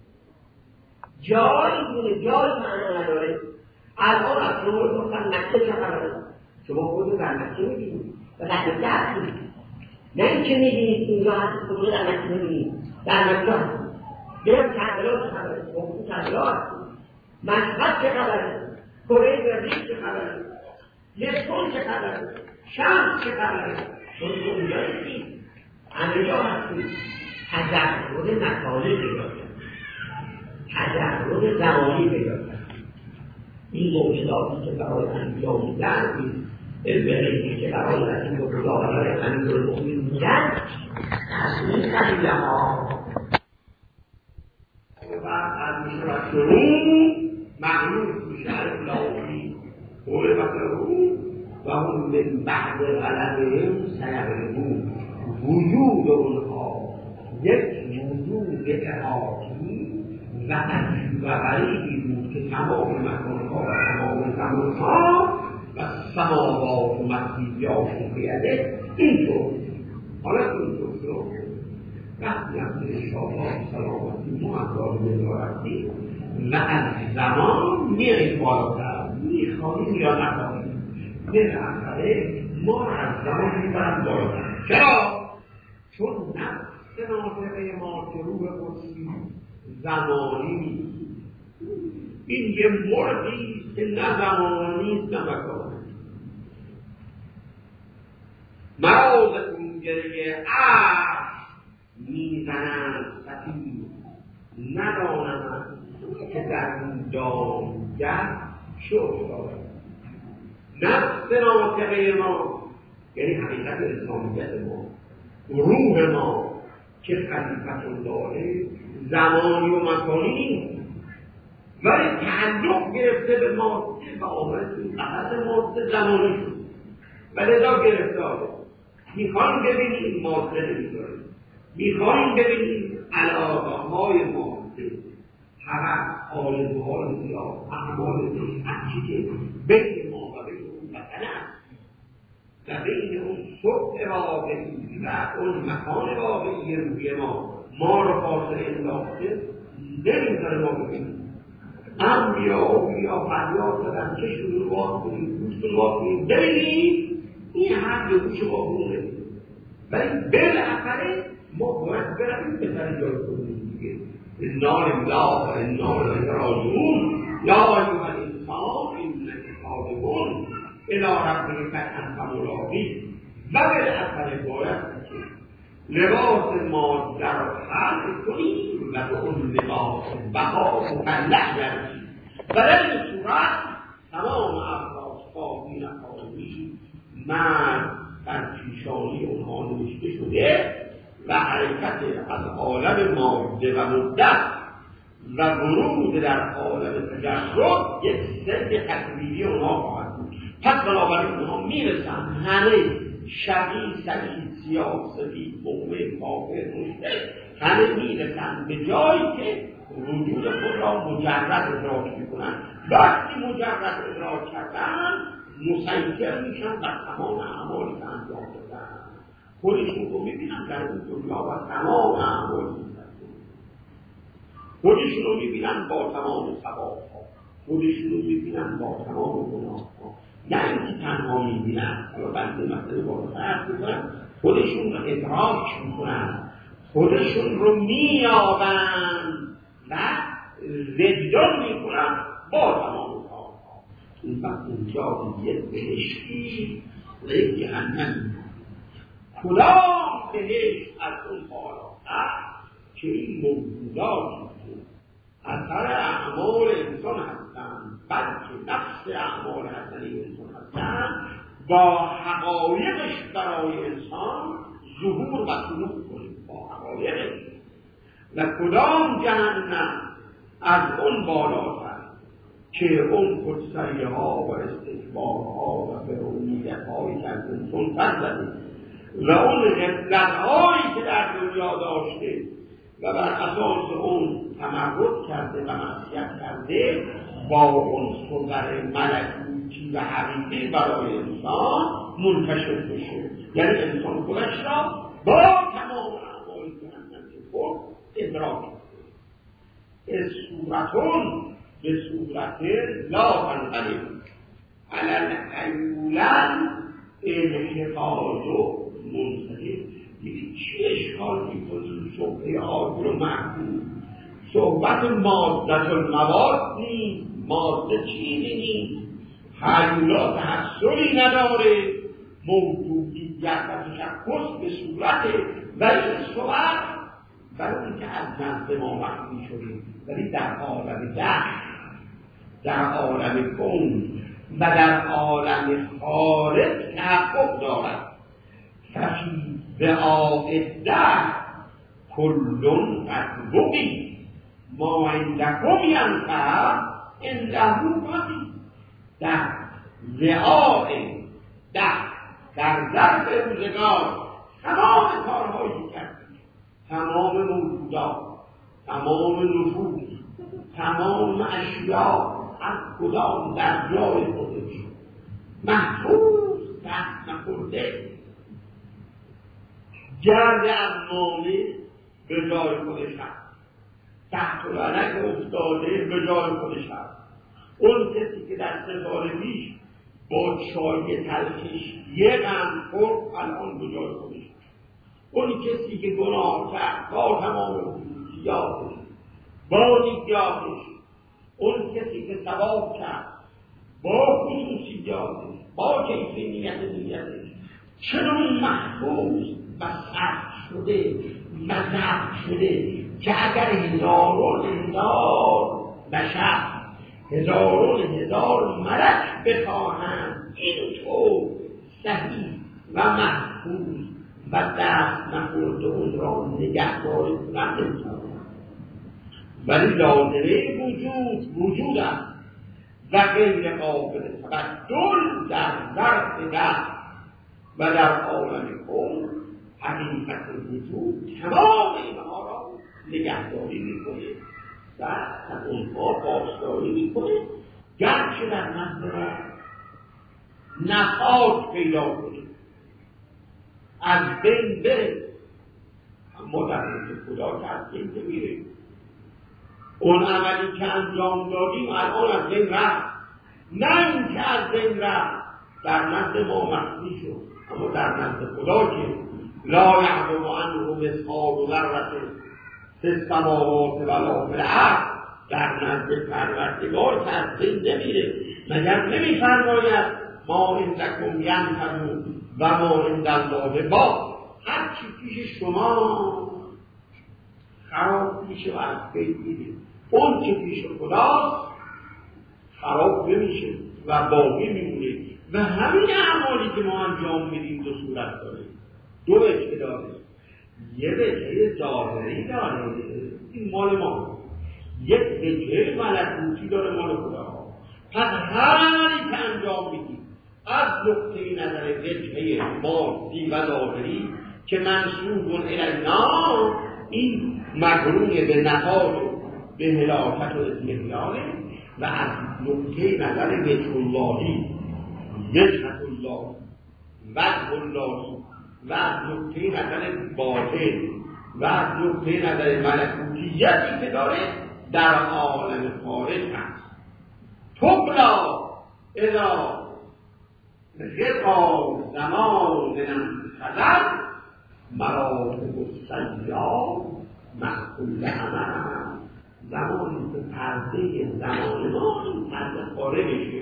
جایی دونه جایی معنا نداره. الان از شما رو گفتن مکه چه خبره؟ شما خودتون در مکه می‌بینید و در مکه هستید، نه اینکه می‌بینید اینجا هستید خودتون در مکه می‌بینید در مکه هستید. برم کربلا چه خبره؟ خودتون کربلا هستید. مشهد چه خبره؟ کره زمین چه خبره؟ یسکن چه خبره؟ شمس چه خبره؟ خودتون اونجا هستید، همه جا هستید. تجرد مکانی پیدا کرد، تجرد زمانی پیدا کرد. این موجوداتی که برای انبیا میدن، این علم که برای رسول و خدا و برای امیر المؤمنین میدن، تصمیم قبیله ها و از میشود شروع معلوم میشه الهی قول بطرون و هم من بعد غلبهم سیغلبون. وجود اونها یک وجود احاطی و عجیب و غریبی بود که تمام مکانها و تمام زمانها و سماوات و مسیحیات بیده اینطور. حالا اینطور شد وقتی هم انشاءالله سلامتی معدار بزارتی و از زمان میریم بالاتر میخواهیم یا نخواهیم بالاخره ما از زمان میبرم بالاتر. چرا؟ چون نفس ناطقه ما که روح قدسی زمانی این یه مردی که نه زمانی نه مکانی مراز اون گریه عرض میزنند سفید، ندانم که در این دامگر شد دارد. نفس ناطقه ما یعنی حقیقت اسلامیت ما، روح ما که خلیفت داره زمانی و مکانی نیست، ولی تعلق گرفته به ماده و آمد این قطعت ماده زمانی شد و لذا گرفتاره. میخوایم ببینیم ماده نمیداریم، میخوایم ببینیم علاقه های ماده، هر آرزوهای زیاد، اعمال هرچی که بین ما و بین اون وطن است و بین اون صبح واقعی و اون مکان واقعی روی ما ما رو فاصله انداخته، نمیذاره ما ببینیم. انبیا اولیاء فریاد زدن چشم رو باز کنیم، گوش رو باز کنیم، ببینیم این هر دو گوش باقونه. ولی بالاخره ما باید برویم به سر جای کنیم دیگه. انا لله و انا الیه راجعون. یا ایها الانسان انک کاذب الی ربک انت ملاقیه. و بالاخره باید لباس ماده را خلق کنیم و به اون لباس بقا مطلع گردیم و در این صورت تمام افراد خواهی نخواهی مرد در پیشانی اونها نوشته شده و حرکت از عالم ماده و مدت و ورود در عالم تجرد یک سر تکمیلی اونها خواهد بود. پس بنابراین اونها میرسن همه شقی، سعید، سیاه، سفید، مؤمن، کافر، مشرک، همه میرسن به جایی که وجود خود را مجرد ادراک میکنن. وقتی مجرد ادراک کردن مسیطر میشن بر تمام اعمالی که انجام دادن. خودشون رو میبینن در این دنیا و تمام اعمالی خودشون رو میبینن با تمام ثوابها، خودشون رو میبینن با تمام گناهها. نه اینکه تنها میبینن، حالا بنده مسئله بالا فرق میکنن، خودشون رو ادراک میکنن، خودشون رو میابن و وجدان میکنن با تمام کارها. این وقت اینجا یک بهشتی و یک جهنم. کدام بهشت از اون بالاتر که این موجوداتی اثر اعمال انسان هستند، بلکه نفس اعمال حسنی انسان هستند، با حقایقش برای انسان ظهور و طلوع کنید با حقایقش. و کدام جهنم از اون بالاتر که اون خودسری ها و استکبار ها و فرعونیت هایی که از انسان سر زده و اون غفلت هایی که در دنیا داشته و بر اساس اون تمرد کرده و معصیت کرده، با اون صور ملکوتی و حقیقی برای انسان منتشر بشه. یعنی انسان خودش را با تمام اعمال جهنم که خود ادراک کنه. صورتون به صورت لا تنقلب علی الحیولن انحفاظ و منصرف. دیدی چی اشکال میکنی؟ صحبه آجر و محبوب صحبت مادت المواد نیست، ماده چیزی نیست، حیولات تحصیلی نداره، موجودیت و تشخص به صورته. ولی این صورت برای اینکه از نزد ما مخفی شدیم، ولی در عالم ده، در عالم کون و در عالم خارج تحقق دارد. ففی رعایده کلون قدوبی ما عندکم ینفع عنده باقی. در رعایده در ظرف روزگار تمام کارهایی که کردیم، تمام موجودات، تمام نفوس، تمام اشیاء از کدام در جای خودش محفوظ دست نخورده، گرد امامه به جای خودش هست، تحت لعنت افتاده به جای خودش هست. اون کسی که در سه سال پیش با چای تلخیش یه غم خورد الان به جای خودش هست. اون کسی که گناه کرد با تمام خصوصیاتش، با نیتیاتش، اون کسی که ثواب کرد با خصوصیاتش، با کیفیت نیتش، چنان محفوظ و سخت شده و ضبط شده که اگر هزارون هزار بشر هزارون هزار ملک بخواهند این طور صحیح و محفوظ و دست نخورده اون را نگهداری کنند نمی‌توانند. ولی لازمه وجود وجود است و غیر قابل تبدل در ظرف دست و در عالم کون حقیقت وجود تمام اینها را نگهداری میکنه و از اونها پاسداری میکنه، گرچه در نزد ما نفات پیدا کنه از بین بره، اما در نزد خدا که از بین نمیره. اون عملی که انجام دادیم الان از بین رفت، نه این که از بین رفت در نزد ما مخفی شد، اما در نزد خدا که لا یعلم عنه مثقال ذره فی السماوات ولا فی الارض، در نزد پروردگار که از بین نمیره. مگر نمیفرماید ما عندکم ینفد و ما عند الله باق، هر چی پیش شما خراب میشه و از بین میره، اون که پیش خداست خراب نمیشه و باقی میمونه. و همین اعمالی که ما انجام میدیم دو صورت داره، دو وجه داره. یه وجه ظاهری داره، این مال ما، یک وجه ملکوتی داره، مال خدا. پس هر عملی که انجام میدیم از نقطه نظر وجه مادی و ظاهری که منسوب الینا، این مقرون به نهاد و به هلاکت و اضمحلاله، و از نقطه نظر وجه اللهی، وجهت الله، وجه الله، و از نقطه نظر باطن و از نقطه نظر ملکوتیتی که داره در عالم خارج هست. تبلا اذا غطا زمان انقضا مراتب السیار مع کل عمل، زمانی که پرده زمان ما این پرده خارج میشه،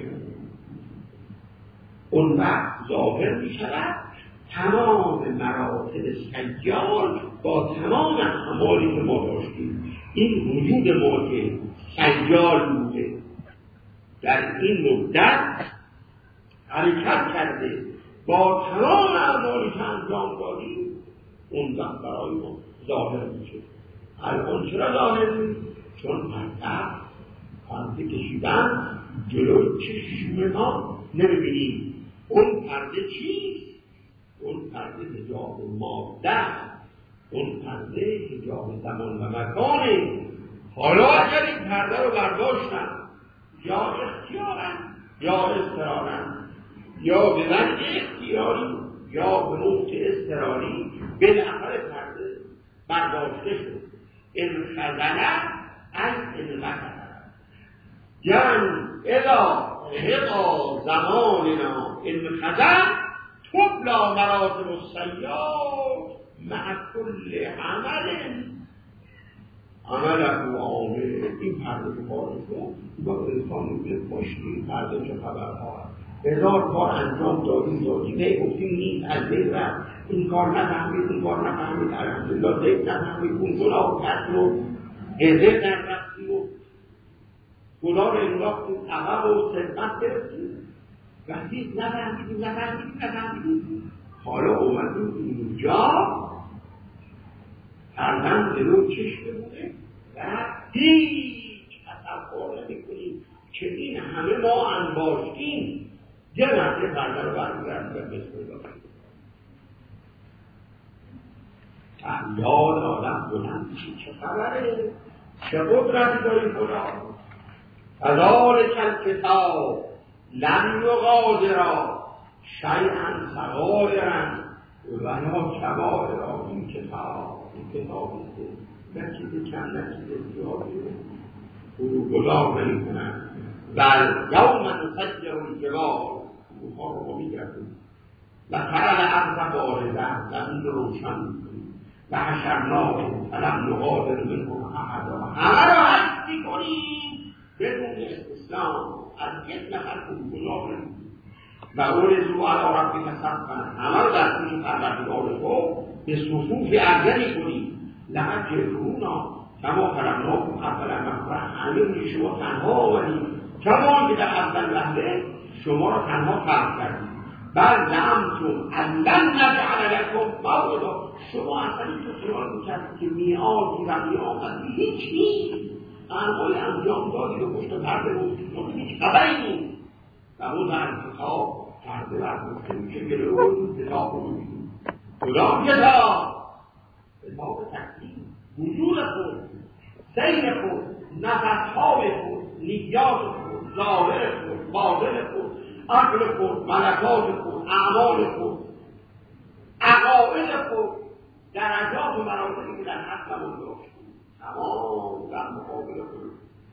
اون وقت ظاهر می شود تمام مراتب سیال با تمام اعمالی که ما داشتیم. این وجود ما که سیال بوده در این مدت حرکت کرده با تمام اعمالی که انجام دادیم، اون وقت برای ما ظاهر میشه. الان چرا ظاهر میشه؟ چون پرده پرده کشیدن جلو چشم ما نمیبینیم. اون پرده چیست؟ اون پرده حجاب ماده، اون پرده حجاب زمان و مکانه. حالا اگر این پرده رو برداشتن یا اختیارن یا اضطرارن، یا به وجه اختیاری یا به موت اضطراری، بالاخره پرده برداشته شد. انخزنه از انقطع، یعنی اذا حقا زماننا انخزن تبلا مراتب السیار مع کل عمل عمله عامل. این پرده که بارد شد با انسان میگه باشید این پرده چه خبرها هزار کار انجام دادیم دادیم هی گفتیم نیست از بین رفت، این کار نفهمید این کار نفهمید الحمدلله دیگ نفهمید، اون گناه کرد و هزه در رفتیم و گناه رو انداختیم عقب و صدمت گرفتیم، وقتی نفهمیدیم نفهمیدیم نفهمیدیم حالا اومدیم اینجا پردن جلو چشم بوده و هیچ تصور نمی‌کنیم که این همه ما انباشتیم یه مرده پرده رو برمی‌گردیم و بسم الله فریاد آدم بلند میشه چه خبره؟ چه قدرتی داری خدا؟ فذلک الکتاب لن یغادر شیئا صغایرا ولا کبائرا. این کتاب این کتابی که نه چیز کم نه چیز زیادی رو گذار نمی‌کنند. بل یوم نسیر الجبال، کوه‌ها رو ما می‌گردیم و تری الارض بارزة، زمین رو روشن می‌کنیم و حشرناهم فلم نغادر منهم احدا، همه رو حذف می‌کنیم بدون استثنا، از یک نفر گناه نمی‌کنیم. و ارزو علی ربک صفا، همه رو در پیش پروردگار تو به صفوف ارزنی کنی. لقد جئتمونا کما خلقناکم اول مرة، همه شما تنها آمدید کما که در اول وهله شما را تنها خلق کردید. بل زعمتم ان لن نجعل لکم موعدا، شما اصلا اینطور خیال میکردید که میعادی و قیامتی هیچ نیست، اعمال انجام دادید و پشت پرده بود، هیچ خبری نیست. و اون در کتاب پرده برگفته میشه گلو کتاب رو میبینید. کدام کتاب؟ کتاب تکلیف، حضور خود، سیر خود، نفسهای خود، نیات خود، ظاهر خود، باطن خود، عقل خود، ملکات خود، اعمال خود، عقاید خود، درجات و مراتبی که در حقمون داشت تمام در مقابل خود.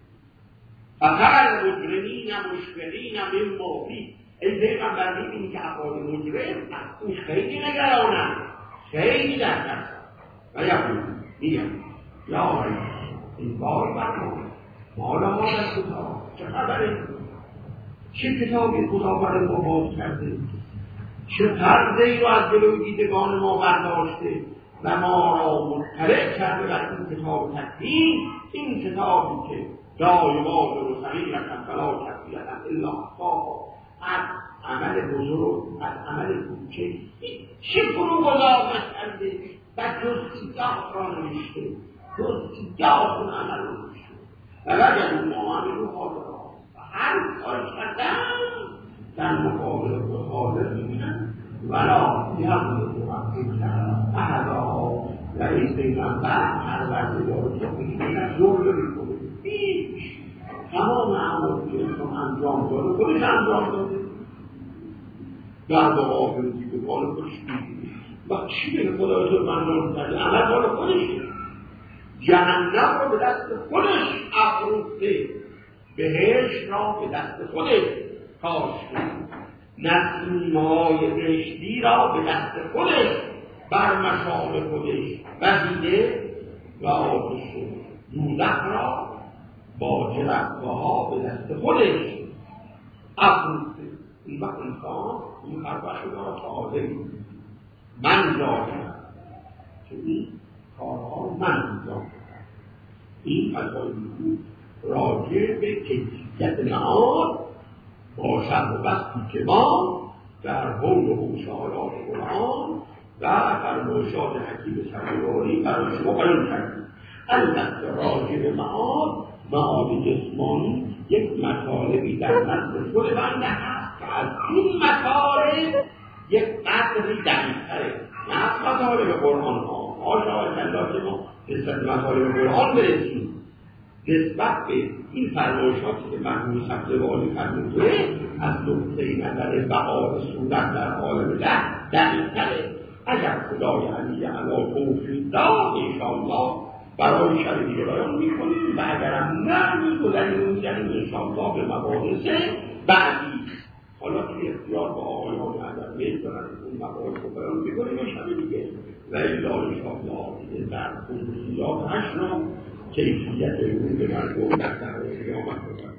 فقط مجرمین مشکلین من موفی، ای پیغمبر میبینی که افراد مجرم از اون خیلی نگرانن، خیلی در دست و یقول میگم یا رئی این بار برمون مالا ما در کتاب چه خبره؟ چه کتابی خدا برای ما باز کرده؟ چه پرده‌ای رو از جلوی دیدگان ما برداشته و ما را مطلع کرده بر این کتاب تکوین، این کتابی که دایمات و صغیرة فلا کبیرة الا احصاها، از عمل بزرگ از عمل کوچک چه فرو گذار نکرده و جزئیات را نوشته، جزئیات اون عمل را نوشته و وجدوا ما عملوا حاضرا، و هر کاری کردن در مقابل خود حاضر می‌بینند. ولا یظلم ربک احدا، و این پیغمبر پروردگار تو می‌بیند ظلم می‌کنه، هیچ تمام اعمالی که انسان انجام داده خودش انجام داده، در واقع دیدگان خودش می‌بینه و چی به خدای تو منظور کرده؟ عمل مال خودشه، جهنم رو به دست خودش افروخته، بهشت را به دست خودش کاشته، نسیم‌های بهشتی را به دست خودش بر مشام خودش وزیده و آتش دوزخ را با جرقه‌ها به دست خودش افروخته. این وقت انسان این خربه شده را تعالی من دارم که این کارها من انجام دارم. این مسائلی راجع به کیفیت نهار باشد و بستی که ما در حول و حوش آیات قرآن و فرمایشات حکیم سرگاری برای شما بیان کردیم. البته راجع به معاد معاد جسمانی یک مطالبی در نزد خود بنده هست که از این مطالب یک قدری دقیق‌تره، نه از مطالب قرآن ها. ماشاءالله که ما نسبت مطالب قرآن برسیم، نسبت به این فرمایشاتی که مرحوم سبزواری فرموده از نقطه نظر بقا صورت در عالم ده دقیق‌تره. اگر خدای علی علی توفیق داد انشاءالله برای شب دیگه بیان میکنیم و اگرم نه میگذاریم انشاءالله به مباحث بعدی. حالا توی اختیار با آقایان ادب میل دارن اون مباحث رو بیان میکنیم شب دیگه و الا انشاءالله دیگه در خصوصیات هشت کیفیت علوم به مردم در در قیامت